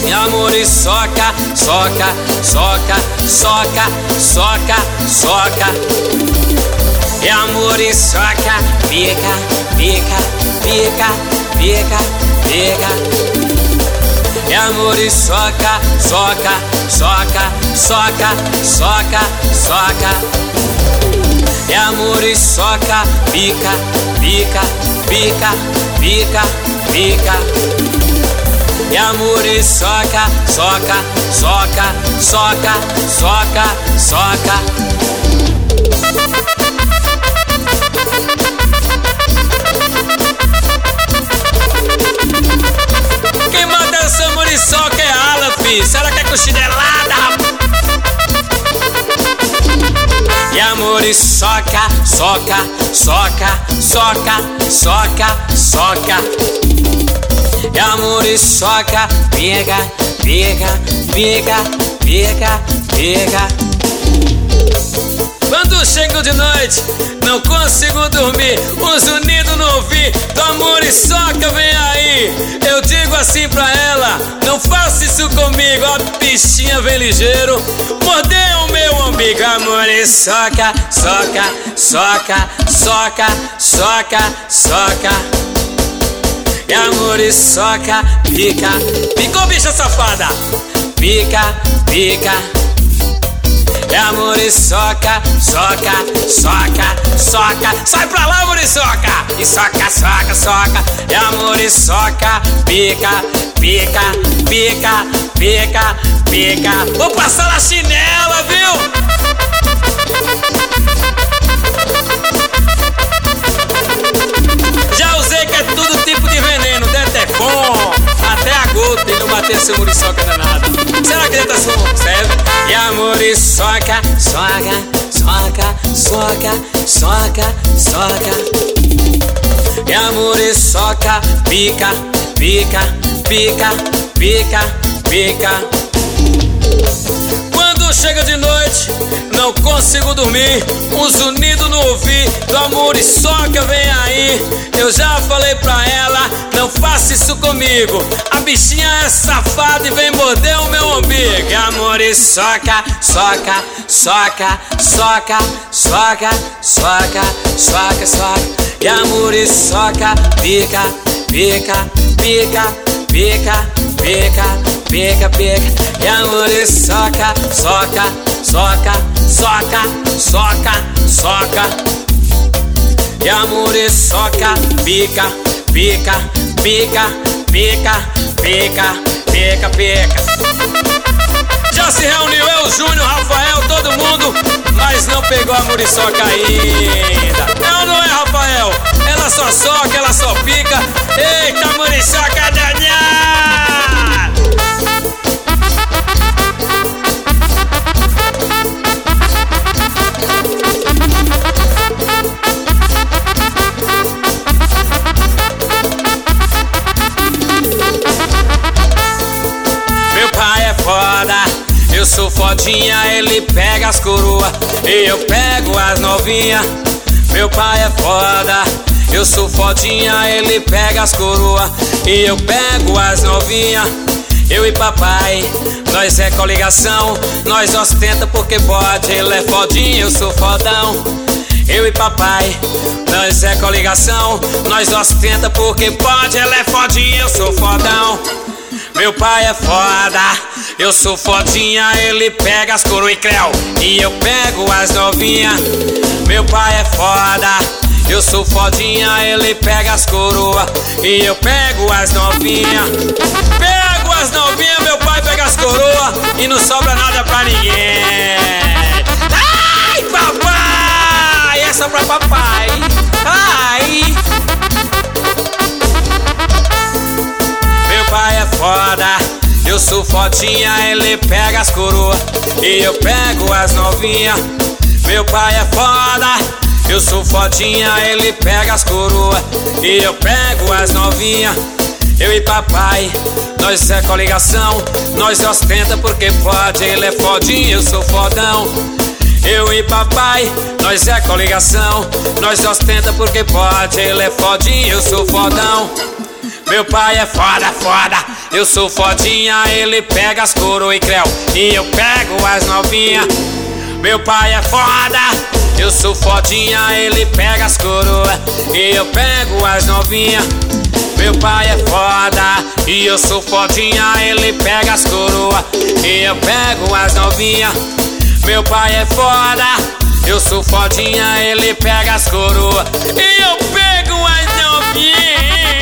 Minha muriçoca, soca, soca, soca, soca, soca. Minha muriçoca, pica, pica, pica, pica, pica. Minha muriçoca, soca, soca, soca, soca, soca. Minha muriçoca, pica, pica, pica, pica, pica. Minha muriçoca, soca, soca, soca, soca, soca. Quem manda essa muriçoca é Alan, fi. Se ela quer com chinelada, rapaz. E a muriçoca, soca, soca, soca, soca, soca. E a muriçoca, pega, pega, pega, pega, pega. Quando chego de noite, não consigo dormir. Um zunido no ouvido, tua muriçoca vem aí. Eu digo assim pra ela, não faça isso comigo. A bichinha vem ligeiro, mordeu o meu umbigo. A muriçoca, soca, soca, soca, soca, soca. E a muriçoca, pica, picou, bicha safada. Pica, pica. É a muriçoca, soca, soca, soca. Sai pra lá, muriçoca! E soca, soca, soca. É a muriçoca, pica, pica, pica, pica, pica. Vou passar na chinela, viu? Já usei que é tudo tipo de veneno, Detefon, até a gota e não bater esse muriçoca danada. Será que Detefon serve? E a muriçoca, soca, soca, soca, soca, soca. E a muriçoca, pica, pica, pica, pica, pica. Quando chega de noite, não consigo dormir. Um zunido no ouvido, a muriçoca vem aí. Eu já falei pra ela, não faça isso comigo. A bichinha é safada e vem morder o meu umbigo. E a muriçoca, soca, soca, soca, soca, soca, soca, soca. E a muriçoca, pica, pica, pica, pica, pica, pica, pica. E a muriçoca, soca, soca, soca, soca, soca. E a muriçoca, pica, pica, pica, pica, pica, pica, pica. Já se reuniu eu, Júnior, Rafael, todo mundo, mas não pegou a muriçoca ainda. É ou não é, Rafael? Ela só soca, ela só pica. Eita, muriçoca danada! Meu pai é foda, eu sou fodinha, ele pega as coroas e eu pego as novinha. Meu pai é foda, eu sou fodinha, ele pega as coroas e eu pego as novinha. Eu e papai, nós é coligação, nós ostenta porque pode. Ele é fodinha, eu sou fodão. Eu e papai, nós é coligação, nós ostenta porque pode. Ela é fodinha, eu sou fodão. Meu pai é foda, eu sou fodinha, ele pega as coroas e creu e eu pego as novinha. Meu pai é foda, eu sou fodinha, ele pega as coroas e eu pego as novinha. Pego as novinha, meu pai pega as coroas e não sobra nada pra ninguém. Ai, papai, essa pra papai. Ai. Meu pai é foda, eu sou fodinha, ele pega as coroas e eu pego as novinha. Meu pai é foda, eu sou fodinha, ele pega as coroas e eu pego as novinha. Eu e papai, nós é coligação, nós ostenta porque pode. Ele é fodinha, eu sou fodão. Eu e papai, nós é coligação, nós ostenta porque pode. Ele é fodinha, eu sou fodão. Meu pai é foda, foda, Eu sou fodinha, ele pega as coroa e creu, e eu pego as novinha. Meu pai é foda. Eu sou fodinha, ele pega as coroa, e eu pego as novinha. Meu pai é foda. E eu sou fodinha, ele pega as coroa, e eu pego as novinha. Meu pai é foda. Eu sou fodinha, ele pega as coroa, e eu pego as novinha.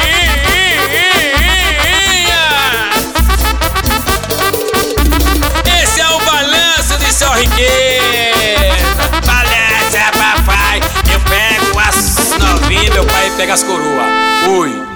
Esse é o balanço de Só Riqueza. Balança, papai. Eu pego as novinhas, meu pai pega as coroa. Ui.